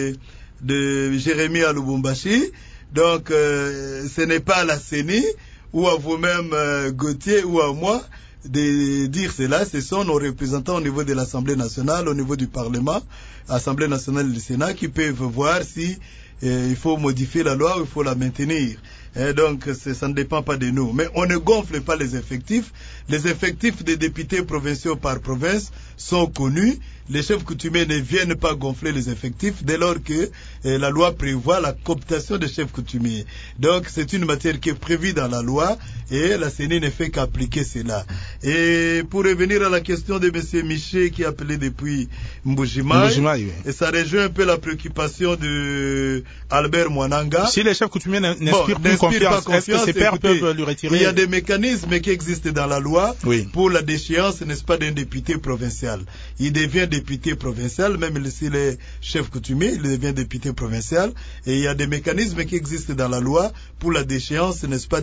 de Jérémy à Lubumbashi. Donc, ce n'est pas à la CENI ou à vous-même, Gauthier, ou à moi, de dire cela. Ce sont nos représentants au niveau de l'Assemblée nationale, au niveau du Parlement, Assemblée nationale et du Sénat, qui peuvent voir si il faut modifier la loi ou il faut la maintenir. Donc, ça ne dépend pas de nous. Mais on ne gonfle pas les effectifs. Les effectifs des députés provinciaux par province sont connus. Les chefs coutumiers ne viennent pas gonfler les effectifs dès lors que la loi prévoit la cooptation des chefs coutumiers. Donc, c'est une matière qui est prévue dans la loi et la CENI ne fait qu'appliquer cela. Et pour revenir à la question de M. Miché qui a appelé depuis Mbujimai, oui. Et ça rejoint un peu la préoccupation de Albert Mwananga. Si les chefs coutumiers n'inspirent plus confiance, est-ce que ces pairs peuvent lui retirer? Il y a des mécanismes qui existent dans la loi pour la déchéance, n'est-ce pas, d'un député provincial. Il devient député provincial, même s'il est chef coutumier, il devient député provincial. Et il y a des mécanismes qui existent dans la loi pour la déchéance, n'est-ce pas,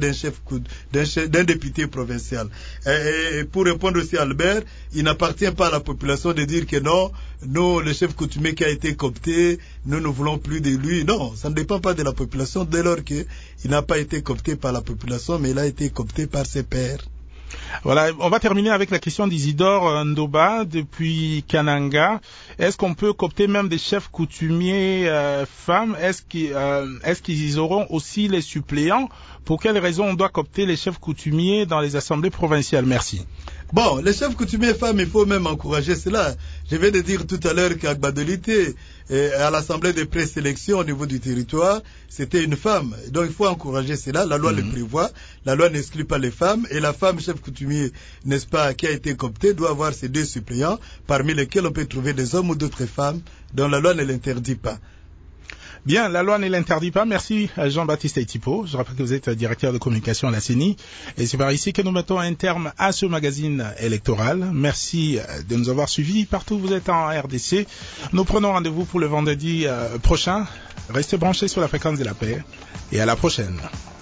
d'un député provincial. Et pour répondre aussi à Albert, il n'appartient pas à la population de dire que non, nous, le chef coutumier qui a été coopté, nous ne voulons plus de lui. Non, ça ne dépend pas de la population dès lors qu'il n'a pas été coopté par la population, mais il a été coopté par ses pairs. Voilà, on va terminer avec la question d'Isidore Ndoba depuis Kananga. Est-ce qu'on peut coopter même des chefs coutumiers femmes? Est-ce qu'ils auront aussi les suppléants? Pour quelles raisons on doit coopter les chefs coutumiers dans les assemblées provinciales? Merci. Bon, les chefs coutumiers femmes, il faut même encourager cela. Je viens de dire tout à l'heure qu'à Gbadolité, à l'assemblée de présélection au niveau du territoire, c'était une femme. Donc il faut encourager cela. La loi le prévoit. La loi n'exclut pas les femmes. Et la femme chef coutumier, n'est-ce pas, qui a été cooptée, doit avoir ses deux suppléants, parmi lesquels on peut trouver des hommes ou d'autres femmes, dont la loi ne l'interdit pas. Bien, la loi ne l'interdit pas. Merci à Jean-Baptiste Etipo. Je rappelle que vous êtes directeur de communication à la CENI. Et c'est par ici que nous mettons un terme à ce magazine électoral. Merci de nous avoir suivis partout où vous êtes en RDC. Nous prenons rendez-vous pour le vendredi prochain. Restez branchés sur la fréquence de la paix. Et à la prochaine.